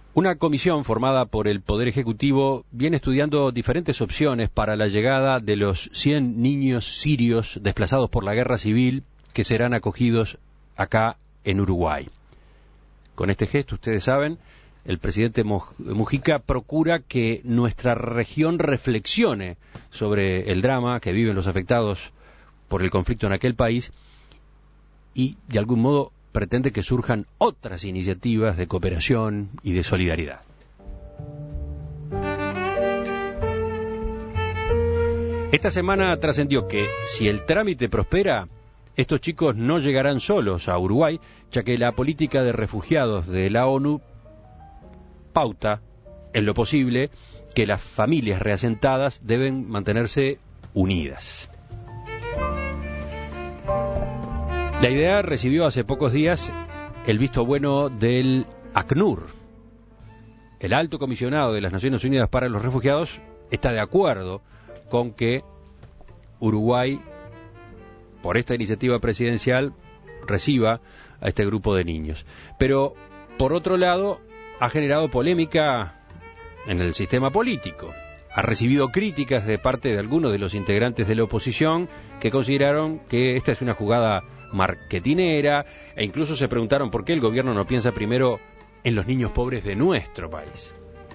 Una comisión formada por el Poder Ejecutivo viene estudiando diferentes opciones para la llegada de los 100 niños sirios desplazados por la guerra civil que serán acogidos acá en Uruguay. Con este gesto, ustedes saben, el presidente Mujica procura que nuestra región reflexione sobre el drama que viven los afectados por el conflicto en aquel país y, de algún modo, pretende que surjan otras iniciativas de cooperación y de solidaridad. Esta semana trascendió que, si el trámite prospera, estos chicos no llegarán solos a Uruguay, ya que la política de refugiados de la ONU pauta, en lo posible, que las familias reasentadas deben mantenerse unidas. La idea recibió hace pocos días el visto bueno del ACNUR. El alto comisionado de las Naciones Unidas para los Refugiados está de acuerdo con que Uruguay, por esta iniciativa presidencial, reciba a este grupo de niños. Pero, por otro lado, ha generado polémica en el sistema político. Ha recibido críticas de parte de algunos de los integrantes de la oposición que consideraron que esta es una jugada marketinera e incluso se preguntaron por qué el gobierno no piensa primero en los niños pobres de nuestro país.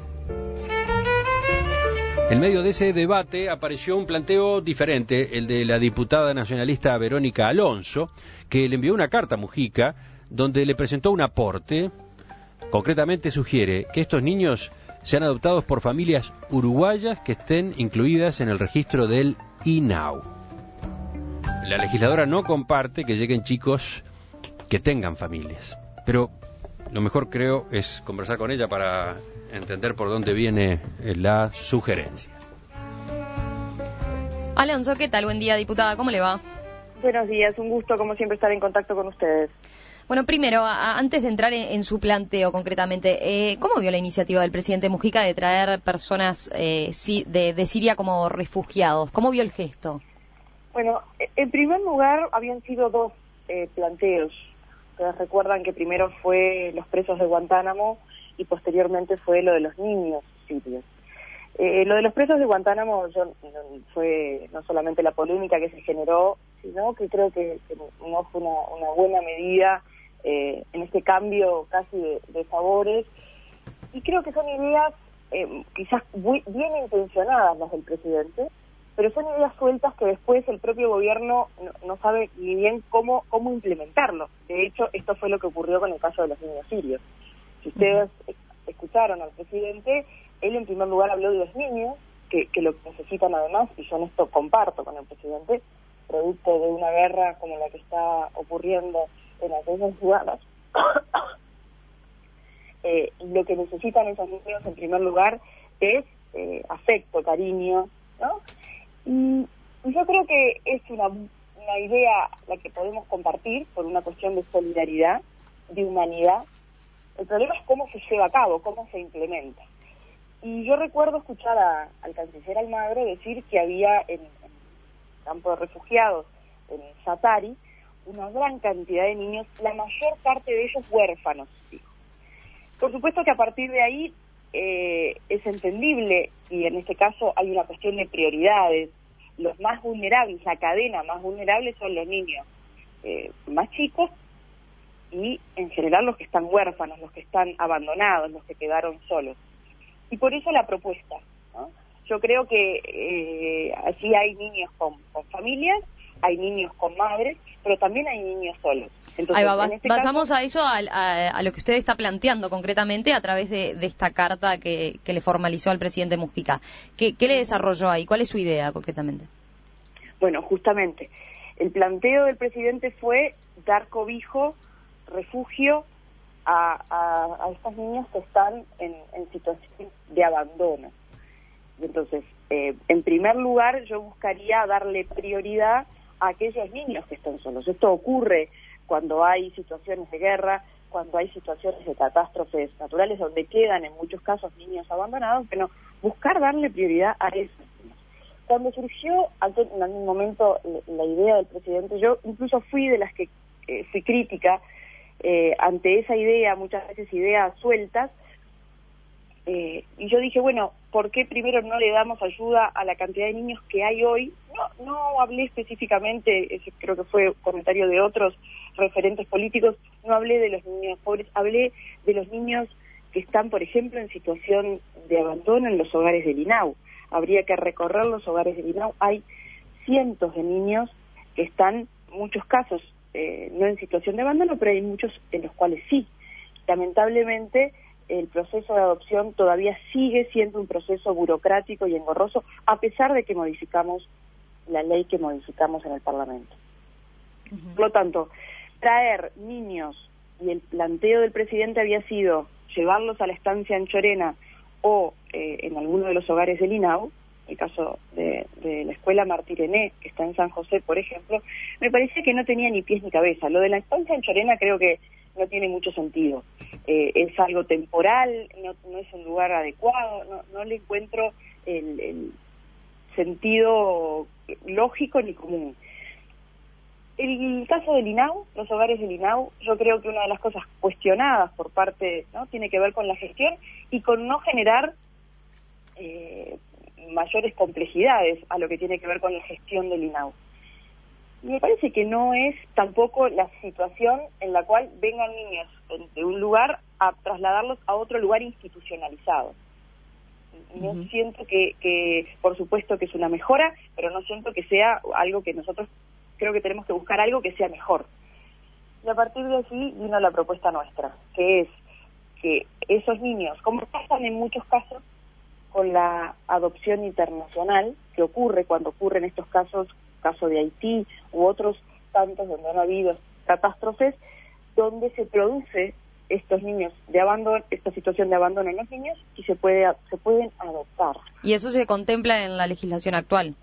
En medio de ese debate apareció un planteo diferente, el de la diputada nacionalista Verónica Alonso, que le envió una carta a Mujica donde le presentó un aporte. Concretamente sugiere que estos niños sean adoptados por familias uruguayas que estén incluidas en el registro del INAU. La legisladora no comparte que lleguen chicos que tengan familias, pero lo mejor, creo, es conversar con ella para entender por dónde viene la sugerencia. Alonso, ¿qué tal? Buen día, diputada, ¿cómo le va? Buenos días, un gusto como siempre estar en contacto con ustedes. Bueno, primero, antes de entrar en su planteo concretamente, ¿cómo vio la iniciativa del presidente Mujica de traer personas de Siria como refugiados? ¿Cómo vio el gesto? Bueno, en primer lugar habían sido dos planteos. Ustedes recuerdan que primero fue los presos de Guantánamo y posteriormente fue lo de los niños sirios. Lo de los presos de Guantánamo fue no solamente la polémica que se generó, sino que creo que no fue una buena medida en este cambio casi de favores, y creo que son ideas quizás bien intencionadas las del presidente, pero son ideas sueltas que después el propio gobierno no sabe ni bien cómo implementarlo. De hecho, esto fue lo que ocurrió con el caso de los niños sirios. Si ustedes escucharon al presidente, él en primer lugar habló de los niños, que lo que necesitan además, y yo en esto comparto con el presidente, producto de una guerra como la que está ocurriendo en aquellos lugares, lo que necesitan esos niños en primer lugar es afecto, cariño, ¿no? Y yo creo que es una idea la que podemos compartir por una cuestión de solidaridad, de humanidad. El problema es cómo se lleva a cabo, cómo se implementa. Y yo recuerdo escuchar al canciller Almagro decir que había en el campo de refugiados, en Satari, una gran cantidad de niños, la mayor parte de ellos huérfanos, dijo. Por supuesto que a partir de ahí es entendible, y en este caso hay una cuestión de prioridades. Los más vulnerables, la cadena más vulnerable son los niños más chicos y en general los que están huérfanos, los que están abandonados, los que quedaron solos. Y por eso la propuesta, ¿no? Yo creo que así hay niños con familias, hay niños con madres, pero también hay niños solos. Entonces, ahí va, pasamos a eso, a lo que usted está planteando concretamente a través de esta carta que le formalizó al presidente Mujica. ¿Qué le desarrolló ahí? ¿Cuál es su idea concretamente? Bueno, justamente, el planteo del presidente fue dar cobijo, refugio a estas niñas que están en situación de abandono. Entonces, en primer lugar, yo buscaría darle prioridad a aquellos niños que están solos. Esto ocurre cuando hay situaciones de guerra, cuando hay situaciones de catástrofes naturales, donde quedan en muchos casos niños abandonados, pero buscar darle prioridad a esos niños. Cuando surgió en algún momento la idea del presidente, yo incluso fui de las que fui crítica ante esa idea, muchas veces ideas sueltas, Y yo dije, bueno, ¿por qué primero no le damos ayuda a la cantidad de niños que hay hoy? No hablé específicamente, ese creo que fue comentario de otros referentes políticos, no hablé de los niños pobres, hablé de los niños que están, por ejemplo, en situación de abandono en los hogares del INAU. Habría que recorrer los hogares del INAU. Hay cientos de niños que están, en muchos casos, no en situación de abandono, pero hay muchos en los cuales sí. Lamentablemente, el proceso de adopción todavía sigue siendo un proceso burocrático y engorroso, a pesar de que modificamos la ley que modificamos en el Parlamento. Por lo tanto, traer niños, y el planteo del presidente había sido llevarlos a la estancia en Chorena o en alguno de los hogares del INAU, el caso de la escuela Martí René, que está en San José, por ejemplo, me parecía que no tenía ni pies ni cabeza. Lo de la estancia en Chorena creo que no tiene mucho sentido. Es algo temporal, no es un lugar adecuado, no le encuentro el sentido lógico ni común. El caso del INAU, los hogares del INAU, yo creo que una de las cosas cuestionadas por parte, ¿no?, tiene que ver con la gestión y con no generar mayores complejidades a lo que tiene que ver con la gestión del INAU. Y me parece que no es tampoco la situación en la cual vengan niños de un lugar a trasladarlos a otro lugar institucionalizado. No siento que, por supuesto que es una mejora, pero no siento que sea algo que nosotros creo que tenemos que buscar algo que sea mejor. Y a partir de allí vino la propuesta nuestra, que es que esos niños, como pasan en muchos casos con la adopción internacional, que ocurre cuando ocurren estos casos, caso de Haití u otros tantos donde han habido catástrofes, donde se produce estos niños de abandono, esta situación de abandono en los niños, y se pueden adoptar. ¿Y eso se contempla en la legislación actual?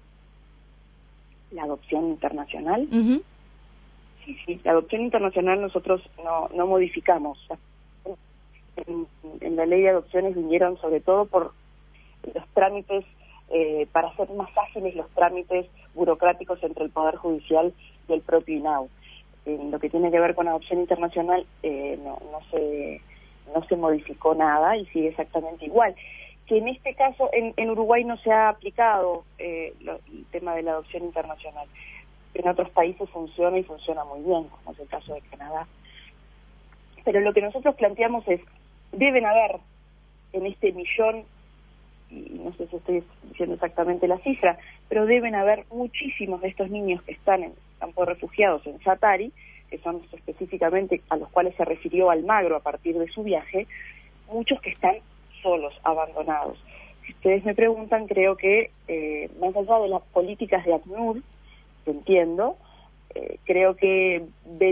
La adopción internacional. Sí, la adopción internacional nosotros no modificamos. En la ley de adopciones vinieron sobre todo por los trámites, para hacer más ágiles los trámites burocráticos entre el Poder Judicial y el propio INAU. En lo que tiene que ver con adopción internacional no se modificó nada y sigue exactamente igual. Que en este caso en Uruguay no se ha aplicado el tema de la adopción internacional. En otros países funciona y funciona muy bien, como es el caso de Canadá. Pero lo que nosotros planteamos es, deben haber en este millón, y no sé si estoy diciendo exactamente la cifra, pero deben haber muchísimos de estos niños que están en campo de refugiados en Satari, que son específicamente a los cuales se refirió Almagro a partir de su viaje, muchos que están solos, abandonados. Si ustedes me preguntan, creo que más allá de las políticas de ACNUR, que entiendo, creo que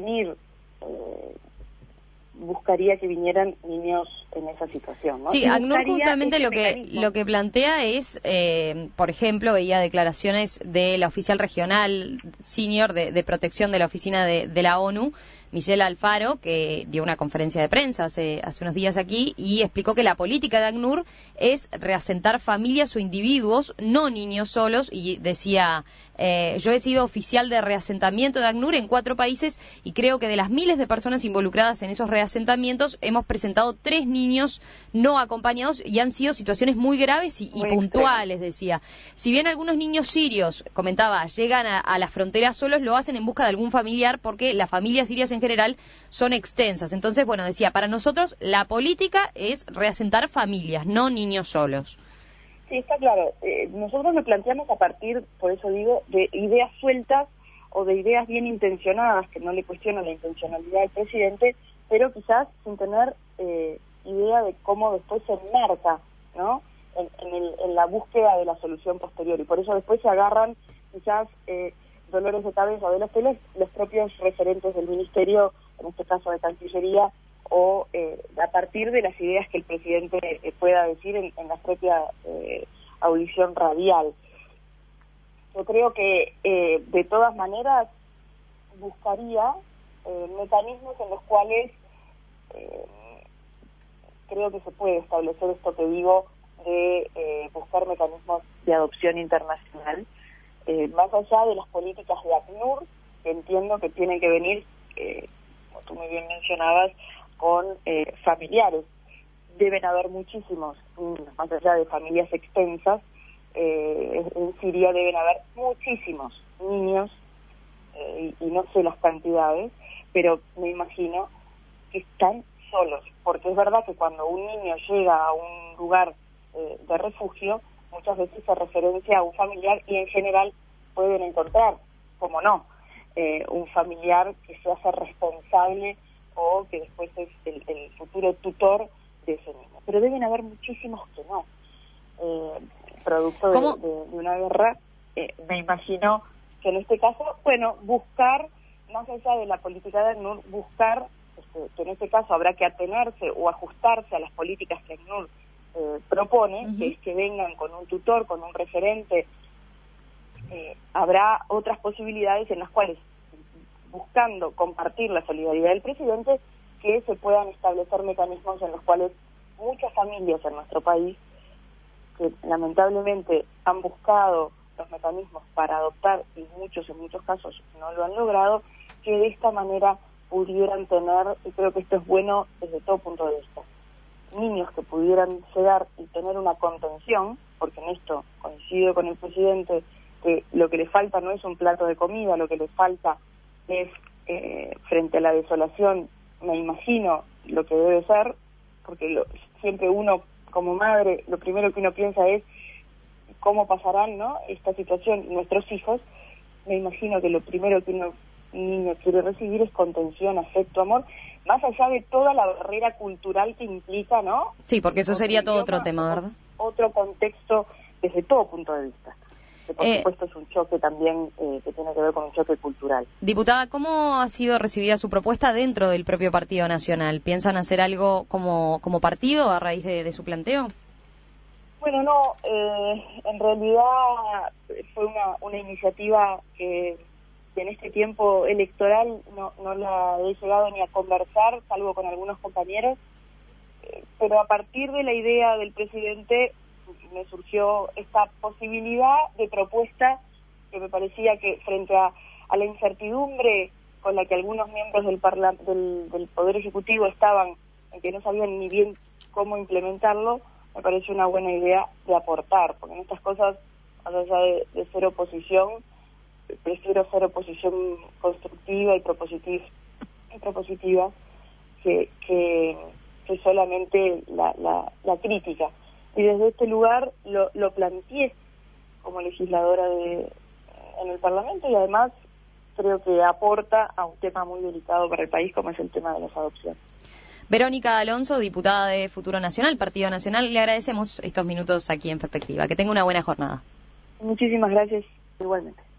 buscaría que vinieran niños en esa situación, ¿no? Sí, ACNUR justamente lo que plantea es, por ejemplo, veía declaraciones de la oficial regional senior de protección de la oficina de la ONU, Michelle Alfaro, que dio una conferencia de prensa hace unos días aquí y explicó que la política de ACNUR es reasentar familias o individuos, no niños solos, y decía, yo he sido oficial de reasentamiento de ACNUR en 4 países y creo que de las miles de personas involucradas en esos reasentamientos hemos presentado 3 niños no acompañados y han sido situaciones muy graves y puntuales, decía. Si bien algunos niños sirios, comentaba, llegan a la frontera solos, lo hacen en busca de algún familiar porque las familias sirias en general son extensas. Entonces, bueno, decía, para nosotros la política es reasentar familias, no niños solos. Sí, está claro. Nosotros lo planteamos a partir, por eso digo, de ideas sueltas o de ideas bien intencionadas, que no le cuestionan la intencionalidad del presidente, pero quizás sin tener idea de cómo después se enmarca, ¿no?, en la búsqueda de la solución posterior. Y por eso después se agarran quizás dolores de cabeza de los propios referentes del Ministerio, en este caso de Cancillería, o a partir de las ideas que el presidente pueda decir en la propia audición radial. Yo creo que de todas maneras buscaría mecanismos en los cuales creo que se puede establecer esto que digo de buscar mecanismos de adopción internacional, más allá de las políticas de ACNUR, que entiendo que tienen que venir, como tú muy bien mencionabas, con familiares. deben haber muchísimos, más allá de familias extensas, en Siria deben haber muchísimos niños, y no sé las cantidades, pero me imagino que están solos, porque es verdad que cuando un niño llega a un lugar de refugio, muchas veces se referencia a un familiar y en general pueden encontrar, como no, un familiar que se hace responsable o que después es el futuro tutor de ese niño. Pero deben haber muchísimos que no. Producto de una guerra, me imagino que en este caso, bueno, buscar, más allá de la política de ACNUR, buscar, que en este caso habrá que atenerse o ajustarse a las políticas que ACNUR propone, que es que vengan con un tutor, con un referente. Habrá otras posibilidades en las cuales, buscando compartir la solidaridad del presidente, que se puedan establecer mecanismos en los cuales muchas familias en nuestro país, que lamentablemente han buscado los mecanismos para adoptar y muchos en muchos casos no lo han logrado, que de esta manera pudieran tener, y creo que esto es bueno desde todo punto de vista, niños que pudieran llegar y tener una contención, porque en esto coincido con el presidente, que lo que le falta no es un plato de comida, lo que le falta es, frente a la desolación, me imagino lo que debe ser, porque siempre uno como madre, lo primero que uno piensa es cómo pasarán, ¿no?, esta situación nuestros hijos. Me imagino que lo primero que un niño quiere recibir es contención, afecto, amor, más allá de toda la barrera cultural que implica, ¿no? Sí, porque eso sería todo otro tema, ¿verdad? Otro contexto desde todo punto de vista. Que por supuesto es un choque también que tiene que ver con un choque cultural. Diputada, ¿cómo ha sido recibida su propuesta dentro del propio Partido Nacional? ¿Piensan hacer algo como partido a raíz de su planteo? Bueno, no, en realidad fue una iniciativa que en este tiempo electoral no la he llegado ni a conversar, salvo con algunos compañeros, pero a partir de la idea del presidente me surgió esta posibilidad de propuesta que me parecía que frente a la incertidumbre con la que algunos miembros del Poder Ejecutivo estaban, en que no sabían ni bien cómo implementarlo, me parece una buena idea de aportar, porque en estas cosas, más allá de ser oposición, prefiero ser oposición constructiva y propositiva que solamente la crítica. Y desde este lugar lo planteé como legisladora en el Parlamento, y además creo que aporta a un tema muy delicado para el país, como es el tema de las adopciones. Verónica Alonso, diputada de Futuro Nacional, Partido Nacional, le agradecemos estos minutos aquí en Perspectiva. Que tenga una buena jornada. Muchísimas gracias, igualmente.